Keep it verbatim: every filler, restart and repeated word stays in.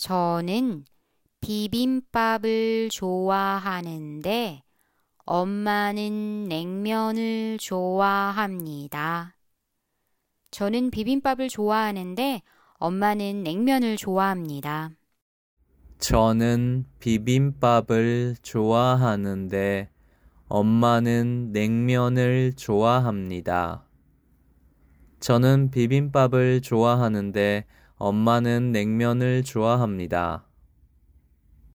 저는 비빔밥을 좋아하는데 엄마는 냉면을 좋아합니다. 저는 비빔밥을 좋아하는데 엄마는 냉면을 좋아합니다. 저는 비빔밥을 좋아하는데 엄마는 냉면을 좋아합니다. 저는 비빔밥을 좋아하는데 엄마는 냉면을 좋아합니다.